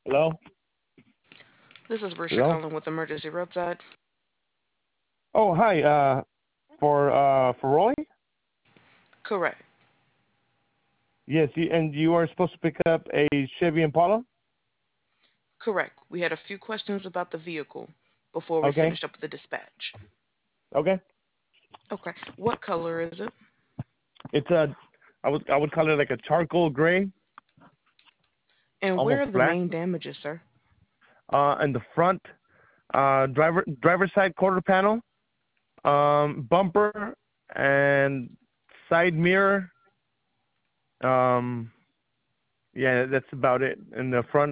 Hello? This is Risha Hello? calling with Emergency Roadside. Oh, hi. For Roy? Correct. Yes, and you are supposed to pick up a Chevy Impala? Correct. We had a few questions about the vehicle before we Okay. finished up with the dispatch. Okay. Okay. What color is it? It's a I would call it like a charcoal gray, And where almost are the black. main damages, sir? In the front, driver side quarter panel, bumper and side mirror. Um, yeah, that's about it. In the front,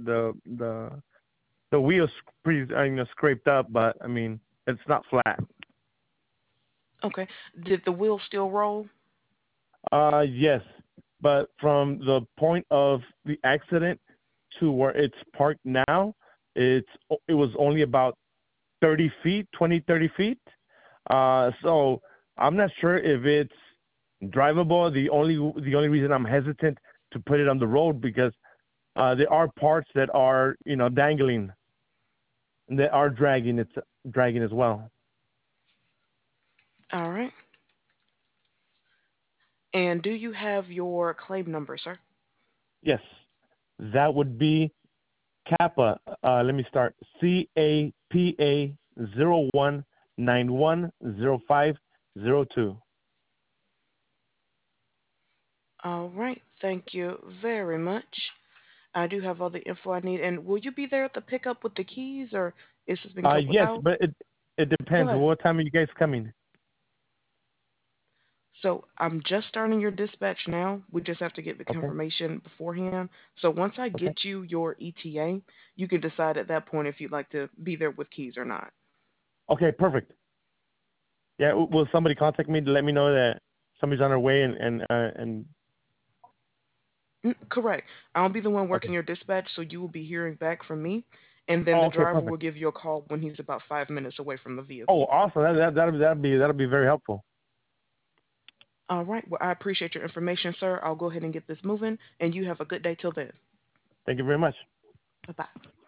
the wheels pretty scraped up, but I mean it's not flat. Okay. Did the wheel still roll? Yes, but from the point of the accident to where it's parked now, it was only about 30 feet, 20, 30 feet. So I'm not sure if it's drivable. The only reason I'm hesitant to put it on the road because there are parts that are dangling and that are dragging. It's dragging as well. All right. And do you have your claim number, sir? Yes, that would be Kappa. Let me start. CAPA 01910502. All right. Thank you very much. I do have all the info I need. And will you be there at the pickup with the keys, or is this been kept Yes, without? but it Go depends. ahead. What time are you guys coming? So I'm just starting your dispatch now. We just have to get the Okay. confirmation beforehand. So once I Okay. get you your ETA, you can decide at that point if you'd like to be there with keys or not. Okay. Perfect. Yeah. Will somebody contact me to let me know that somebody's on their way and Correct. I'll be the one okay. working your dispatch, so you will be hearing back from me, and then Oh, the okay. driver will Perfect. give you a call when he's about 5 minutes away from the Oh, vehicle. awesome. That'll be very helpful. All right. Well, I appreciate your information, sir. I'll go ahead and get this moving, and you have a good day till then. Thank you very much. Bye bye.